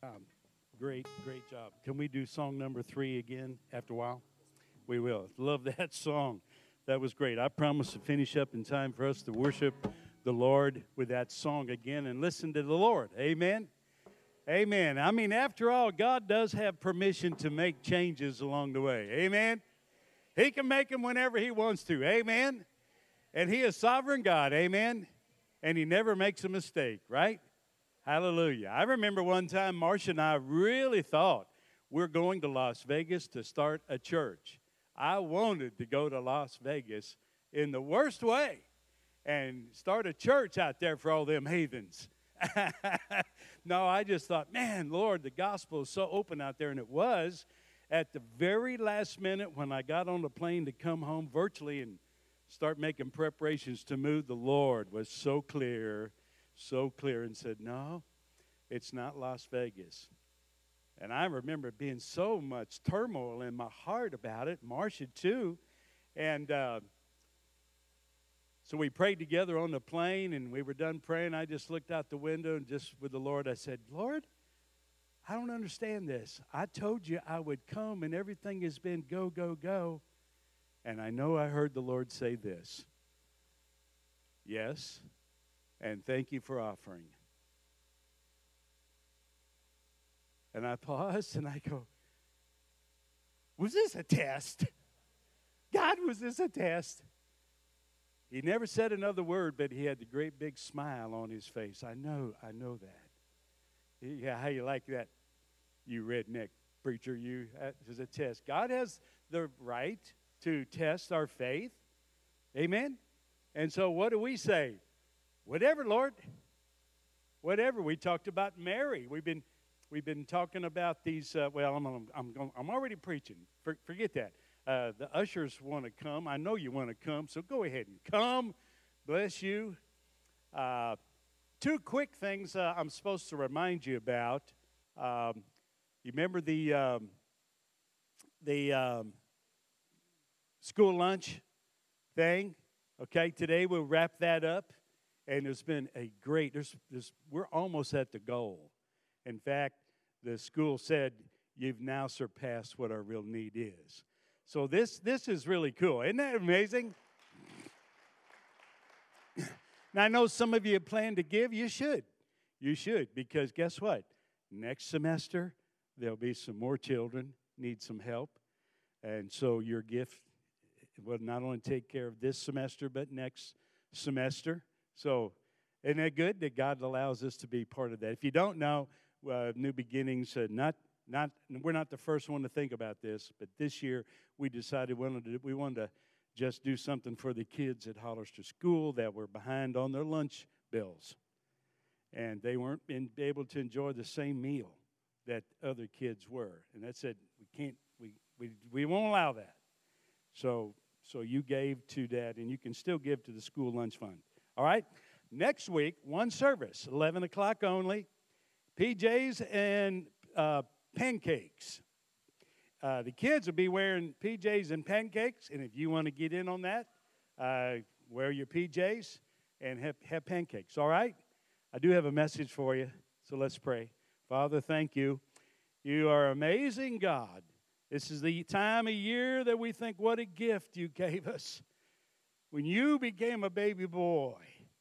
Great, great job. Can we do song number 3 again after a while? We will. Love that song. That was great. I promise to finish up in time for us to worship the Lord with that song again and listen to the Lord. Amen. Amen. I mean, after all, God does have permission to make changes along the way. Amen. He can make them whenever He wants to. Amen. And He is sovereign God. Amen. And He never makes a mistake, right? Hallelujah. I remember one time Marcia and I really thought we're going to Las Vegas to start a church. I wanted to go to Las Vegas in the worst way and start a church out there for all them heathens. No, I just thought, man, Lord, the gospel is so open out there. And it was at the very last minute when I got on the plane to come home virtually and start making preparations to move, the Lord was so clear and said, no, it's not Las Vegas. And I remember being so much turmoil in my heart about it, Marcia too. And so we prayed together on the plane, and we were done praying. I just looked out the window and just with the Lord, I said, Lord, I don't understand this. I told you I would come, and everything has been go, go, go. And I know I heard the Lord say this. Yes, and thank you for offering. And I paused, and I go, was this a test? God, was this a test? He never said another word, but he had the great big smile on his face. I know that. Yeah, how you like that, you redneck preacher? You, that is a test. God has the right to test our faith. Amen? And so what do we say? Whatever, Lord. Whatever. We talked about Mary. We've been talking about these. I'm already preaching. Forget that. The ushers want to come. I know you want to come, so go ahead and come. Bless you. 2 quick things I'm supposed to remind you about. You remember the school lunch thing? Okay, today we'll wrap that up. And there's been a great, we're almost at the goal. In fact, the school said, you've now surpassed what our real need is. So this is really cool. Isn't that amazing? Now, I know some of you plan to give. You should. You should, because guess what? Next semester, there'll be some more children need some help. And so your gift will not only take care of this semester, but next semester. So isn't that good that God allows us to be part of that? If you don't know, New Beginnings, we're not the first one to think about this, but this year we decided we wanted to just do something for the kids at Hollister School that were behind on their lunch bills. And they weren't able to enjoy the same meal that other kids were. And that said, we won't allow that. So you gave to that, and you can still give to the school lunch fund. All right? Next week, one service, 11 o'clock only, PJs and pancakes. The kids will be wearing PJs and pancakes, and if you want to get in on that, wear your PJs and have pancakes. All right? I do have a message for you, so let's pray. Father, thank you. You are amazing, God. This is the time of year that we think, what a gift you gave us when you became a baby boy.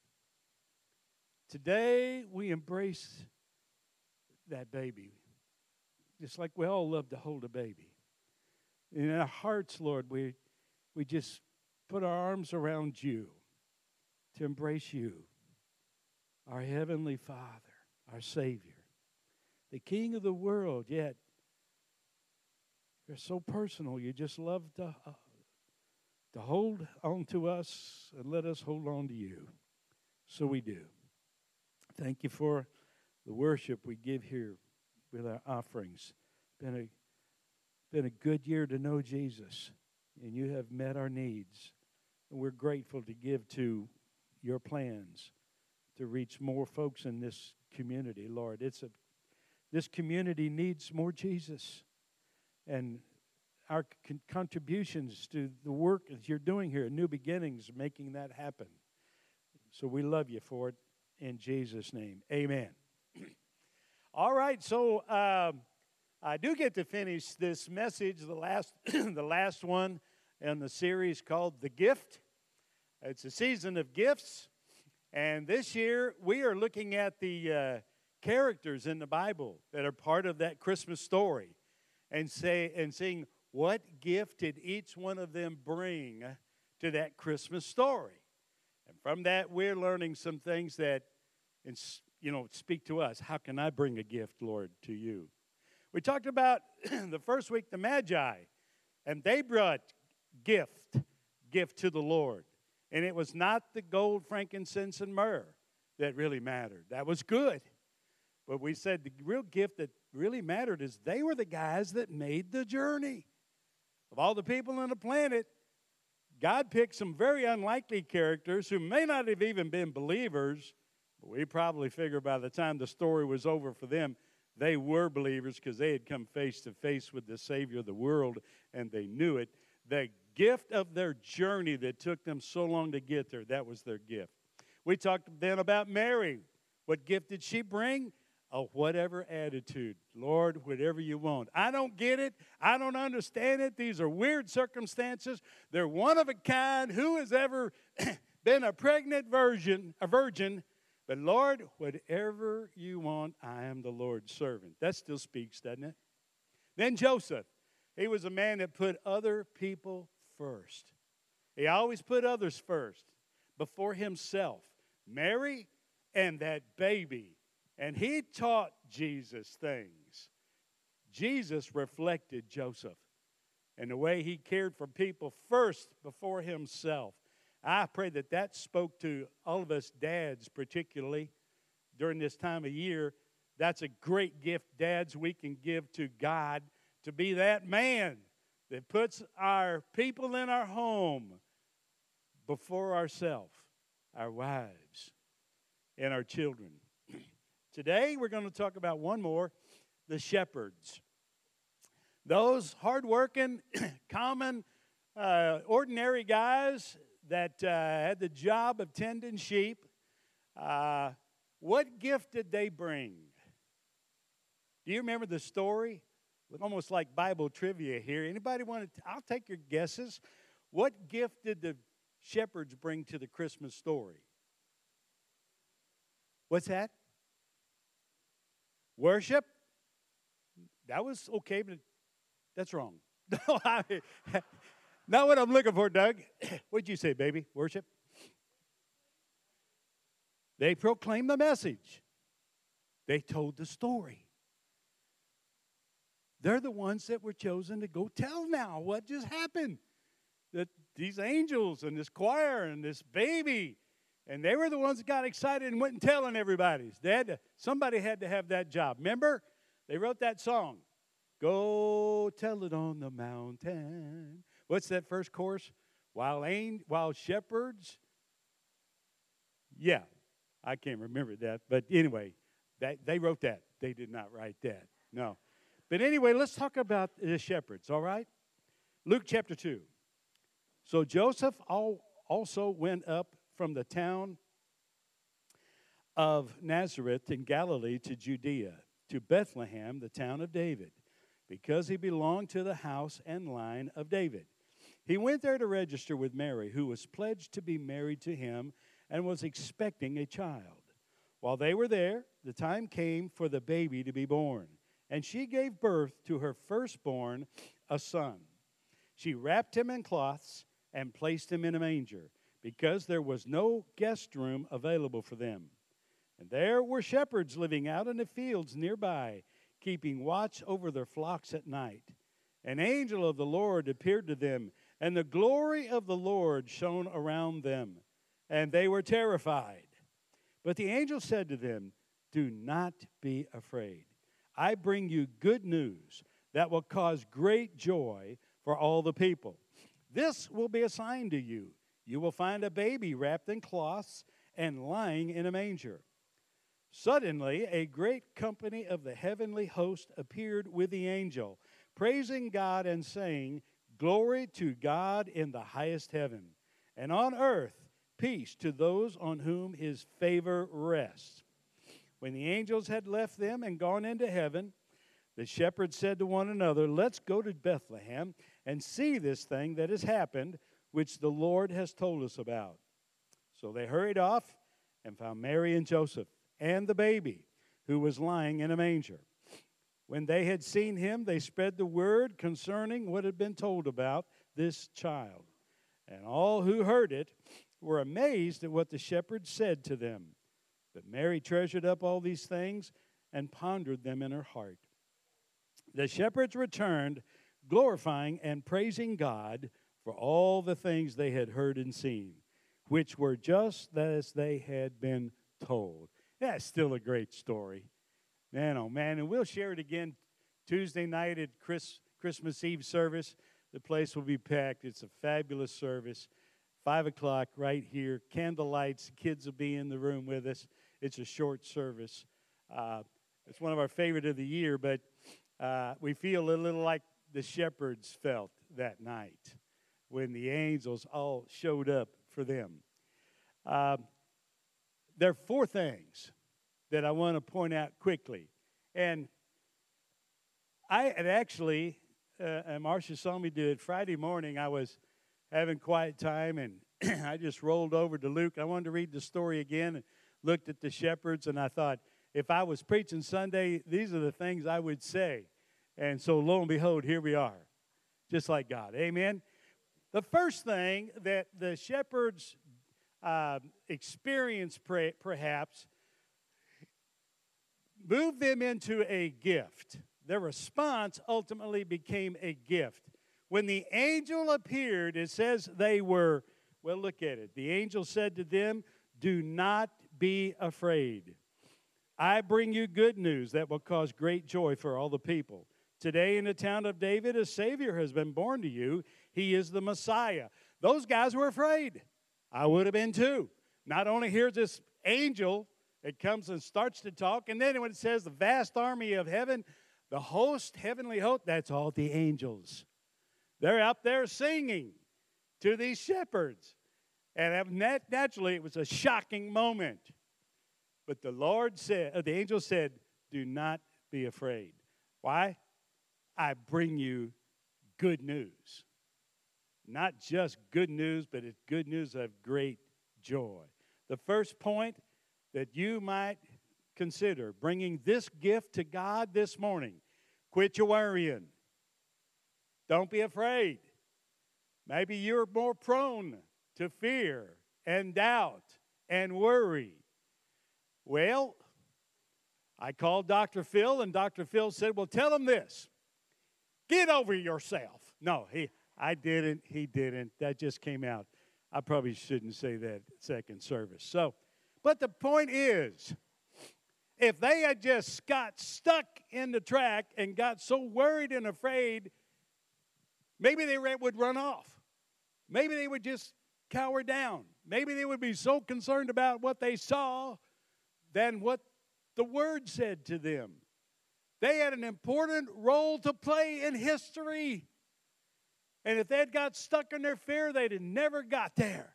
Today, we embrace that baby, just like we all love to hold a baby. In our hearts, Lord, we just put our arms around you to embrace you, our Heavenly Father, our Savior, the King of the world, yet you're so personal. You just love to hold on to us and let us hold on to you. So we do. Thank you for the worship we give here with our offerings. Been a good year to know Jesus, and you have met our needs. And we're grateful to give to your plans to reach more folks in this community, Lord. This community needs more Jesus. And our contributions to the work that you're doing here, New Beginnings, making that happen. So we love you for it in Jesus' name. Amen. All right. right, so I do get to finish this message, the last, the last one in the series called The Gift. It's a season of gifts, and this year we are looking at the characters in the Bible that are part of that Christmas story, and seeing what gift did each one of them bring to that Christmas story. And from that, we're learning some things that, speak to us. How can I bring a gift, Lord, to you? We talked about the first week the Magi, and they brought gift to the Lord. And it was not the gold, frankincense, and myrrh that really mattered. That was good. But we said the real gift that really mattered is they were the guys that made the journey. Of all the people on the planet, God picked some very unlikely characters who may not have even been believers, but we probably figure by the time the story was over for them, they were believers because they had come face to face with the Savior of the world, and they knew it. The gift of their journey that took them so long to get there, that was their gift. We talked then about Mary. What gift did she bring? A whatever attitude. Lord, whatever you want. I don't get it. I don't understand it. These are weird circumstances. They're one of a kind. Who has ever been a virgin? But Lord, whatever you want, I am the Lord's servant. That still speaks, doesn't it? Then Joseph. He was a man that put other people first. He always put others first before himself. Mary and that baby. And he taught Jesus things. Jesus reflected Joseph and the way he cared for people first before himself. I pray that spoke to all of us dads, particularly during this time of year. That's a great gift, dads, we can give to God, to be that man that puts our people in our home before ourselves, our wives, and our children. Today, we're going to talk about one more, the shepherds. Those hardworking, common, ordinary guys that had the job of tending sheep. What gift did they bring? Do you remember the story? Almost like Bible trivia here. Anybody want to? I'll take your guesses. What gift did the shepherds bring to the Christmas story? What's that? Worship? That was okay, but that's wrong. Not what I'm looking for, Doug. What'd you say, baby? Worship? They proclaimed the message. They told the story. They're the ones that were chosen to go tell now what just happened. That these angels and this choir and this baby, and they were the ones that got excited and went and telling everybody. Somebody had to have that job. Remember? They wrote that song. Go tell it on the mountain. What's that first chorus? While shepherds. Yeah, I can't remember that. But anyway, they wrote that. They did not write that. No. But anyway, let's talk about the shepherds, all right? Luke chapter 2. So Joseph also went up from the town of Nazareth in Galilee to Judea, to Bethlehem, the town of David, because he belonged to the house and line of David. He went there to register with Mary, who was pledged to be married to him and was expecting a child. While they were there, the time came for the baby to be born. And she gave birth to her firstborn, a son. She wrapped him in cloths and placed him in a manger, because there was no guest room available for them. And there were shepherds living out in the fields nearby, keeping watch over their flocks at night. An angel of the Lord appeared to them, and the glory of the Lord shone around them, and they were terrified. But the angel said to them, "Do not be afraid. I bring you good news that will cause great joy for all the people. This will be a sign to you. You will find a baby wrapped in cloths and lying in a manger." Suddenly, a great company of the heavenly host appeared with the angel, praising God and saying, "Glory to God in the highest heaven, and on earth peace to those on whom his favor rests." When the angels had left them and gone into heaven, the shepherds said to one another, "Let's go to Bethlehem and see this thing that has happened, which the Lord has told us about." So they hurried off and found Mary and Joseph and the baby, who was lying in a manger. When they had seen him, they spread the word concerning what had been told about this child. And all who heard it were amazed at what the shepherds said to them. But Mary treasured up all these things and pondered them in her heart. The shepherds returned, glorifying and praising God for all the things they had heard and seen, which were just as they had been told. That's still a great story. Man, oh man, and we'll share it again Tuesday night at Christmas Eve service. The place will be packed. It's a fabulous service. 5 o'clock right here. Candle lights. Kids will be in the room with us. It's a short service. It's one of our favorite of the year, but we feel a little like the shepherds felt that night when the angels all showed up for them. There are 4 things that I want to point out quickly. And I had actually, and Marcia saw me do it Friday morning, I was having quiet time, and I just rolled over to Luke. I wanted to read the story again and looked at the shepherds, and I thought, if I was preaching Sunday, these are the things I would say. And so lo and behold, here we are, just like God. Amen? The first thing that the shepherds experienced perhaps moved them into a gift. Their response ultimately became a gift. When the angel appeared, it says they were, well, look at it. The angel said to them, "Do not be afraid. I bring you good news that will cause great joy for all the people. Today in the town of David, a Savior has been born to you. He is the Messiah." Those guys were afraid. I would have been too. Not only here's this angel that comes and starts to talk, and then when it says the vast army of heaven, the host, heavenly host, that's all the angels. They're up there singing to these shepherds. And naturally, it was a shocking moment. But the angel said, "Do not be afraid." Why? I bring you good news. Not just good news, but it's good news of great joy. The first point that you might consider bringing this gift to God this morning: quit your worrying. Don't be afraid. Maybe you're more prone to fear and doubt and worry. Well, I called Dr. Phil, and Dr. Phil said, "Well, tell him this. Get over yourself." No, I didn't. He didn't. That just came out. I probably shouldn't say that second service. But the point is, if they had just got stuck in the track and got so worried and afraid, maybe they would run off. Maybe they would just cower down. Maybe they would be so concerned about what they saw than what the Word said to them. They had an important role to play in history. And if they'd got stuck in their fear, they'd have never got there.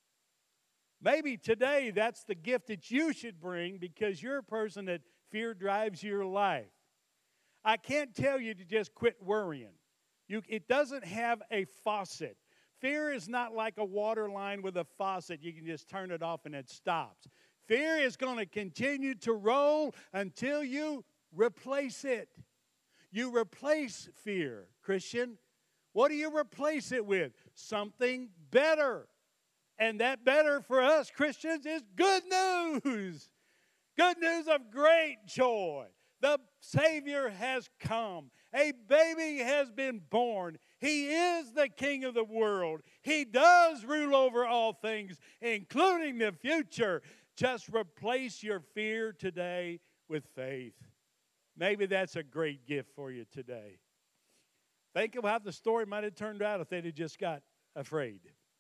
Maybe today that's the gift that you should bring, because you're a person that fear drives your life. I can't tell you to just quit worrying. It doesn't have a faucet. Fear is not like a water line with a faucet. You can just turn it off and it stops. Fear is going to continue to roll until you replace it. You replace fear, Christian. What do you replace it with? Something better. And that better for us Christians is good news. Good news of great joy. The Savior has come. A baby has been born. He is the King of the world. He does rule over all things, including the future. Just replace your fear today with faith. Maybe that's a great gift for you today. Think of how the story might have turned out if they'd have just got afraid.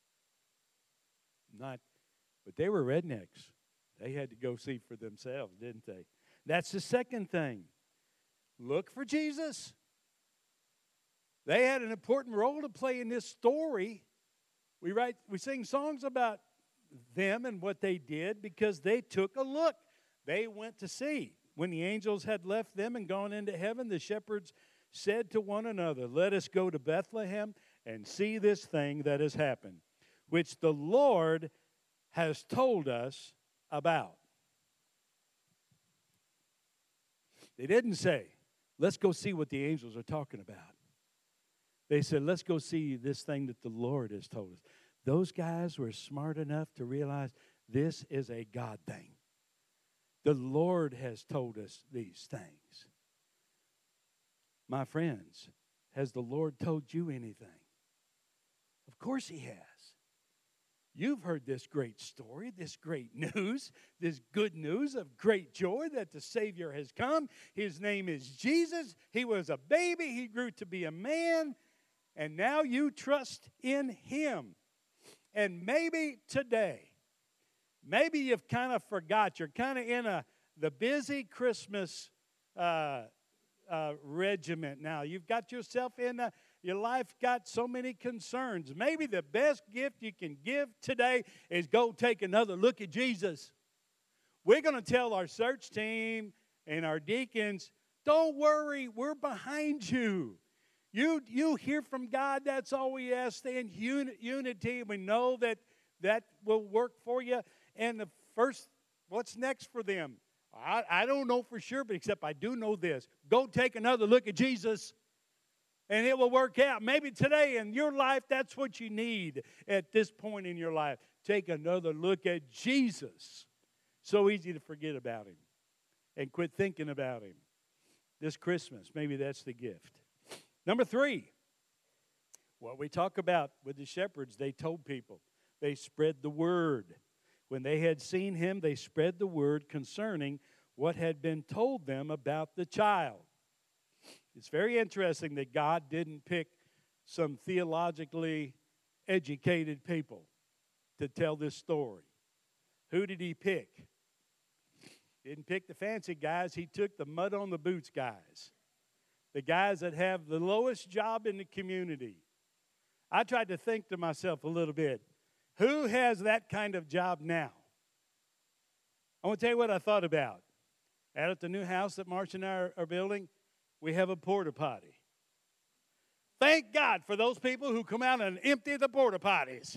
But they were rednecks. They had to go see for themselves, didn't they? That's the second thing. Look for Jesus. They had an important role to play in this story. We sing songs about them and what they did because they took a look. They went to see. When the angels had left them and gone into heaven, the shepherds said to one another, "Let us go to Bethlehem and see this thing that has happened, which the Lord has told us about." They didn't say, "Let's go see what the angels are talking about." They said, "Let's go see this thing that the Lord has told us." Those guys were smart enough to realize this is a God thing. The Lord has told us these things. My friends, has the Lord told you anything? Of course He has. You've heard this great story, this great news, this good news of great joy that the Savior has come. His name is Jesus. He was a baby. He grew to be a man. And now you trust in Him. And maybe today, maybe you've kind of forgot. You're kind of in the busy Christmas regiment now. You've got yourself in your life got so many concerns. Maybe the best gift you can give today is go take another look at Jesus. We're going to tell our search team and our deacons, don't worry, we're behind you. You hear from God, that's all we ask. Stay in unity. We know that will work for you. And the first, what's next for them? I don't know for sure, but except I do know this. Go take another look at Jesus, and it will work out. Maybe today in your life, that's what you need at this point in your life. Take another look at Jesus. So easy to forget about Him and quit thinking about Him. This Christmas, maybe that's the gift. Number 3, what we talk about with the shepherds, they told people. They spread the word. When they had seen Him, they spread the word concerning what had been told them about the child. It's very interesting that God didn't pick some theologically educated people to tell this story. Who did He pick? He didn't pick the fancy guys. He took the mud on the boots guys. The guys that have the lowest job in the community. I tried to think to myself a little bit, who has that kind of job now? I want to tell you what I thought about. Out at the new house that Marcia and I are building, we have a porta potty. Thank God for those people who come out and empty the porta potties.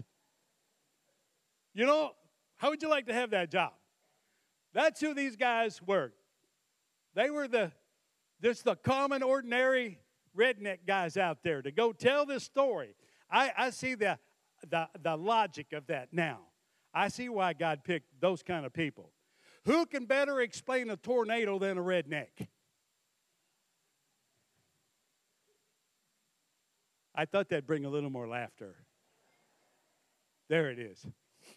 You know, how would you like to have that job? That's who these guys were. They were just the common, ordinary redneck guys out there to go tell this story. I see the logic of that now. I see why God picked those kind of people. Who can better explain a tornado than a redneck? I thought that'd bring a little more laughter. There it is.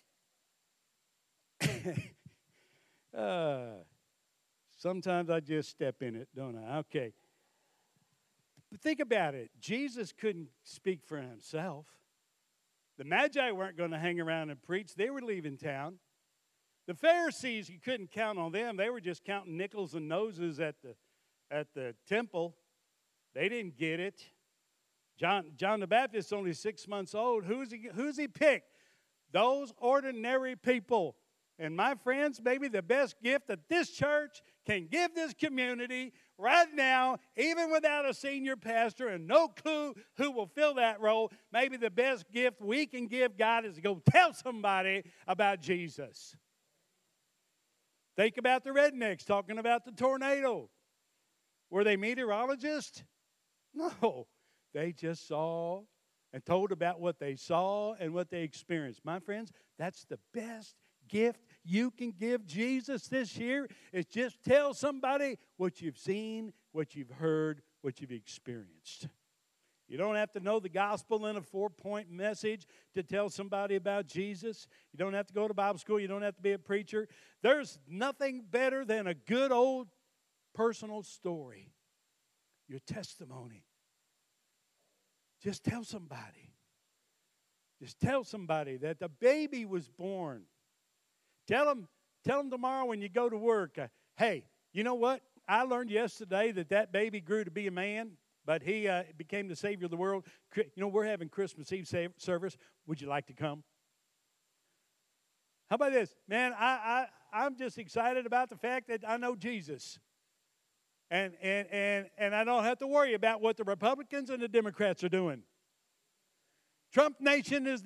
Sometimes I just step in it, don't I? Okay. But think about it. Jesus couldn't speak for Himself. The Magi weren't going to hang around and preach. They were leaving town. The Pharisees, you couldn't count on them. They were just counting nickels and noses at the temple. They didn't get it. John the Baptist, only 6 months old. Who's he picked? Those ordinary people. And my friends, maybe the best gift that this church can give this community right now, even without a senior pastor and no clue who will fill that role, maybe the best gift we can give God is to go tell somebody about Jesus. Think about the rednecks talking about the tornado. Were they meteorologists? No. They just saw and told about what they saw and what they experienced. My friends, that's the best gift you can give Jesus this year, is just tell somebody what you've seen, what you've heard, what you've experienced. You don't have to know the gospel in a 4-point message to tell somebody about Jesus. You don't have to go to Bible school. You don't have to be a preacher. There's nothing better than a good old personal story, your testimony. Just tell somebody. Just tell somebody that the baby was born. Tell them tomorrow when you go to work, hey, you know what? I learned yesterday that baby grew to be a man, but he became the Savior of the world. You know, we're having Christmas Eve service. Would you like to come? How about this? Man, I'm just excited about the fact that I know Jesus. And I don't have to worry about what the Republicans and the Democrats are doing. Trump Nation is